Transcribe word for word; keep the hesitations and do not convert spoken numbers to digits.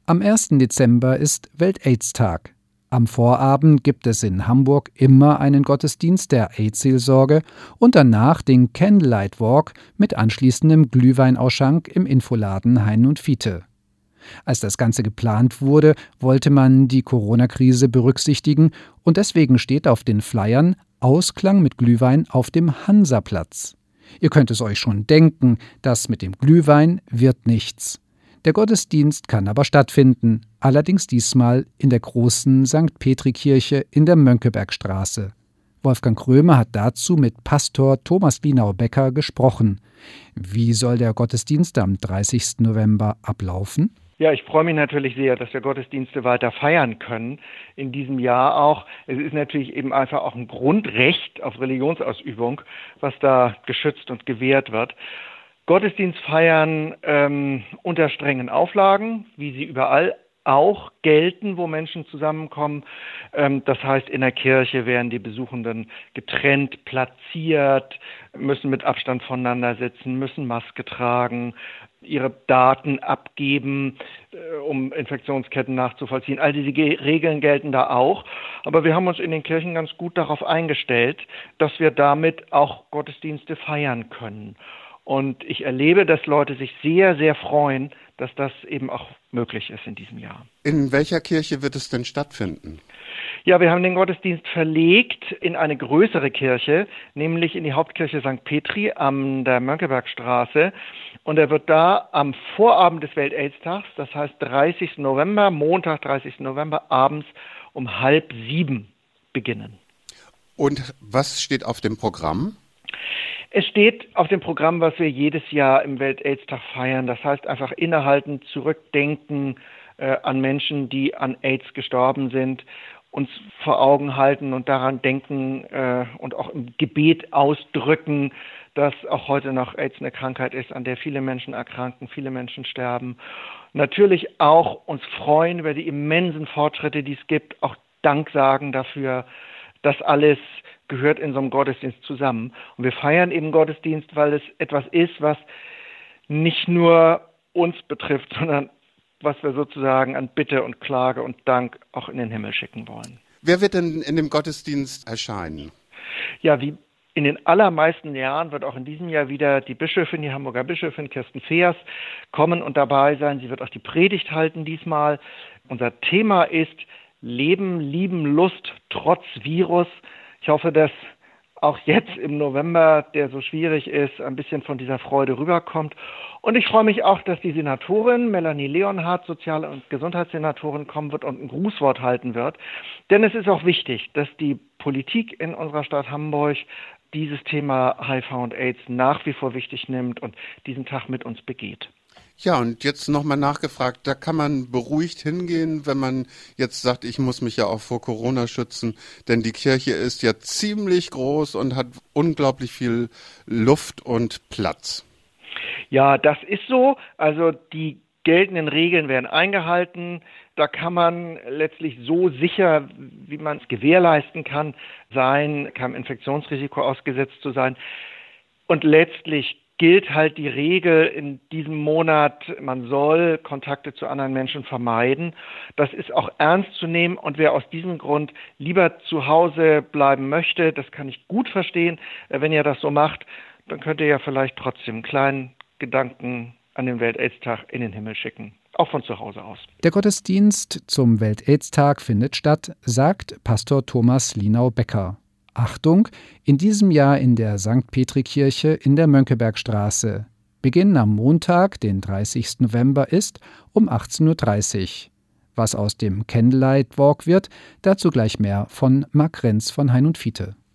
Am ersten Dezember ist Welt-Aids-Tag. Am Vorabend gibt es in Hamburg immer einen Gottesdienst der AIDS-Seelsorge und danach den Candlelight Walk mit anschließendem Glühweinausschank im Infoladen Hein und Fiete. Als das Ganze geplant wurde, wollte man die Corona-Krise berücksichtigen und deswegen steht auf den Flyern Ausklang mit Glühwein auf dem Hansaplatz. Ihr könnt es euch schon denken, das mit dem Glühwein wird nichts. Der Gottesdienst kann aber stattfinden, allerdings diesmal in der großen Sankt Petri-Kirche in der Mönckebergstraße. Wolfgang Krömer hat dazu mit Pastor Thomas Linau-Becker gesprochen. Wie soll der Gottesdienst am dreißigsten November ablaufen? Ja, ich freue mich natürlich sehr, dass wir Gottesdienste weiter feiern können, in diesem Jahr auch. Es ist natürlich eben einfach auch ein Grundrecht auf Religionsausübung, was da geschützt und gewährt wird. Gottesdienst feiern ähm, unter strengen Auflagen, wie sie überall auch gelten, wo Menschen zusammenkommen. Ähm, das heißt, in der Kirche werden die Besuchenden getrennt platziert, müssen mit Abstand voneinander sitzen, müssen Maske tragen, ihre Daten abgeben, äh, um Infektionsketten nachzuvollziehen. All diese Ge- Regeln gelten da auch. Aber wir haben uns in den Kirchen ganz gut darauf eingestellt, dass wir damit auch Gottesdienste feiern können. Und ich erlebe, dass Leute sich sehr, sehr freuen, dass das eben auch möglich ist in diesem Jahr. In welcher Kirche wird es denn stattfinden? Ja, wir haben den Gottesdienst verlegt in eine größere Kirche, nämlich in die Hauptkirche Sankt Petri an der Mönckebergstraße. Und er wird da am Vorabend des Welt-Aids-Tags, das heißt dreißigsten November, Montag, dreißigsten November, abends um halb sieben beginnen. Und was steht auf dem Programm? Es steht auf dem Programm, was wir jedes Jahr im Welt-Aids-Tag feiern. Das heißt einfach innehalten, zurückdenken äh, an Menschen, die an AIDS gestorben sind, uns vor Augen halten und daran denken äh, und auch im Gebet ausdrücken, dass auch heute noch AIDS eine Krankheit ist, an der viele Menschen erkranken, viele Menschen sterben. Natürlich auch uns freuen über die immensen Fortschritte, die es gibt, auch Dank sagen dafür. Das alles gehört in so einem Gottesdienst zusammen. Und wir feiern eben Gottesdienst, weil es etwas ist, was nicht nur uns betrifft, sondern was wir sozusagen an Bitte und Klage und Dank auch in den Himmel schicken wollen. Wer wird denn in dem Gottesdienst erscheinen? Ja, wie in den allermeisten Jahren wird auch in diesem Jahr wieder die Bischöfin, die Hamburger Bischöfin Kirsten Feers, kommen und dabei sein. Sie wird auch die Predigt halten diesmal. Unser Thema ist Leben, Lieben, Lust trotz Virus. Ich hoffe, dass auch jetzt im November, der so schwierig ist, ein bisschen von dieser Freude rüberkommt. Und ich freue mich auch, dass die Senatorin Melanie Leonhardt, Sozial- und Gesundheitssenatorin, kommen wird und ein Grußwort halten wird. Denn es ist auch wichtig, dass die Politik in unserer Stadt Hamburg dieses Thema H I V und AIDS nach wie vor wichtig nimmt und diesen Tag mit uns begeht. Ja, und jetzt nochmal nachgefragt, da kann man beruhigt hingehen, wenn man jetzt sagt, ich muss mich ja auch vor Corona schützen, denn die Kirche ist ja ziemlich groß und hat unglaublich viel Luft und Platz. Ja, das ist so. Also die geltenden Regeln werden eingehalten. Da kann man letztlich so sicher, wie man es gewährleisten kann, sein, keinem Infektionsrisiko ausgesetzt zu sein. Und letztlich gilt halt die Regel in diesem Monat, man soll Kontakte zu anderen Menschen vermeiden. Das ist auch ernst zu nehmen und wer aus diesem Grund lieber zu Hause bleiben möchte, das kann ich gut verstehen. Wenn ihr das so macht, dann könnt ihr ja vielleicht trotzdem einen kleinen Gedanken an den Welt-Aids-Tag in den Himmel schicken, auch von zu Hause aus. Der Gottesdienst zum Welt-Aids-Tag findet statt, sagt Pastor Thomas Linau-Becker. Achtung, in diesem Jahr in der Sankt Petri-Kirche in der Mönckebergstraße. Beginn am Montag, den dreißigsten November, ist um achtzehn Uhr dreißig. Was aus dem Candlelight Walk wird, dazu gleich mehr von Marc Renz von Hein und Fiete.